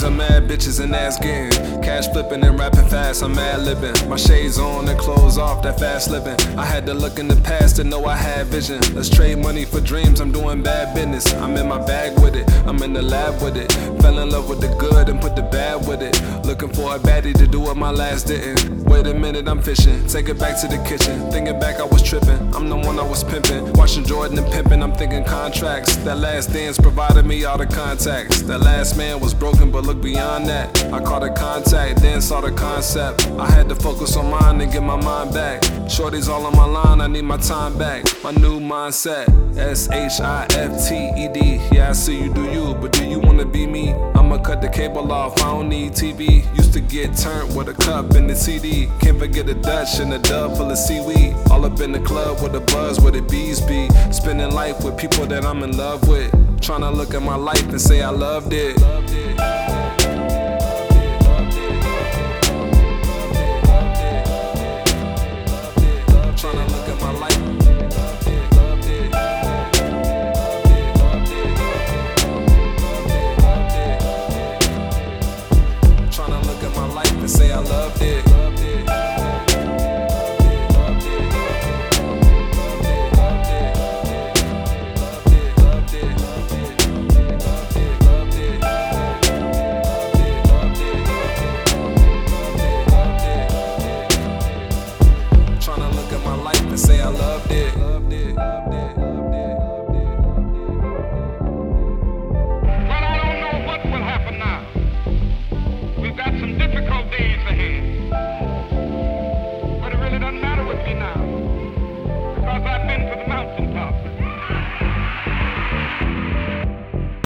to mad bitches and ass getting. Cash flipping and rapping fast, I'm mad living. My shades on and clothes off, that fast living. I had to look in the past to know I had vision. Let's trade money for dreams, I'm doing bad business. I'm in my bag with it, I'm in the lab with it. Fell in love with the good and put the bad with it. Looking for a baddie to do what my last didn't. Wait a minute, I'm fishing, take it back to the kitchen. Thinking back, I was tripping, I'm the one I was pimping. Watching Jordan and pimping, I'm thinking contracts. That last dance provided me all the contacts. That last man was broken, but look beyond that. I caught a contact, then saw the concept. I had to focus on mine and get my mind back. Shorty's all on my line, I need my time back. My new mindset, SHIFTED. Yeah, I see you do you, but do you wanna be me? I'ma cut the cable off, I don't need TV. Used to get turned with a cup and the CD. Can't forget a Dutch and a dub full of seaweed. All up in the club with a buzz where the bees be. Spending life with people that I'm in love with. Tryna look at my life and say I loved it.